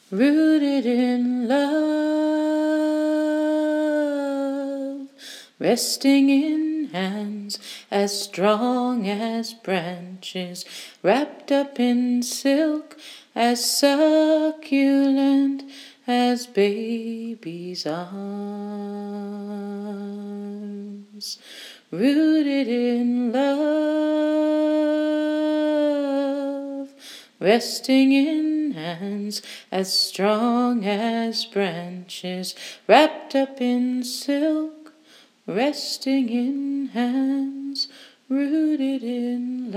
rooted in love, resting in hands as strong as branches, wrapped up in silk, as succulent as baby's arms. Rooted in love, resting in hands as strong as branches, wrapped up in silk, resting in hands, rooted in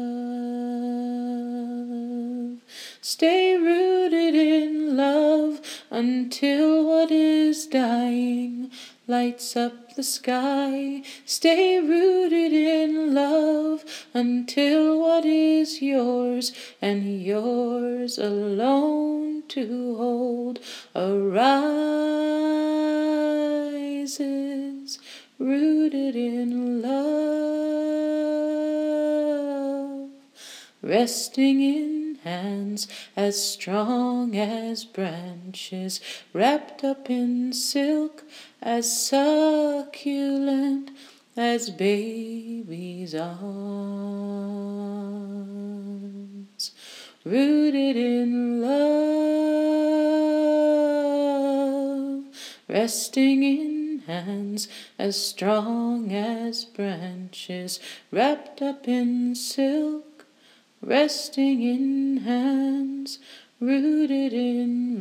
love. Stay rooted in love until what is dying lights up the sky. Stay rooted in love until what is yours and yours alone to hold arises. Rooted in love, resting in hands as strong as branches, wrapped up in silk, as succulent as baby's arms. Rooted in love, resting in hands as strong as branches, wrapped up in silk, resting in hands, rooted in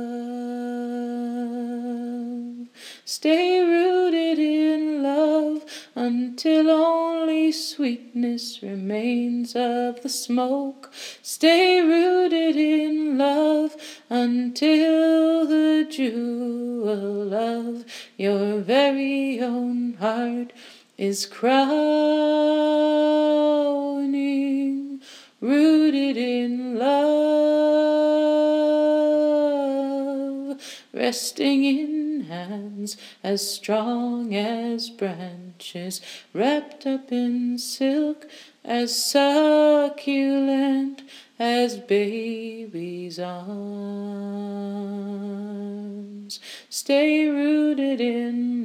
love. Stay rooted in love until only sweetness remains of the smoke. Stay rooted in love until the jewel of your very own heart is crowning. Rooted in love, resting in hands as strong as branches, wrapped up in silk, as succulent as baby's arms. Stay rooted in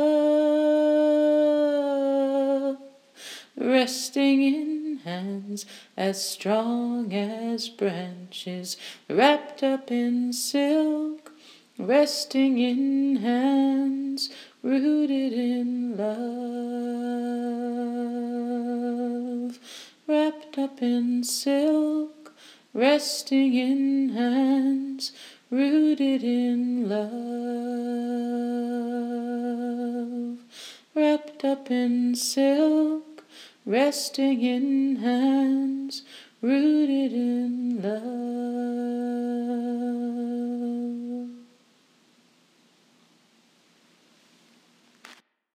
love, resting in hands as strong as branches, wrapped up in silk, resting in hands, rooted in love. Wrapped up in silk, resting in hands, rooted in love. Wrapped up in silk, resting in hands, rooted in love.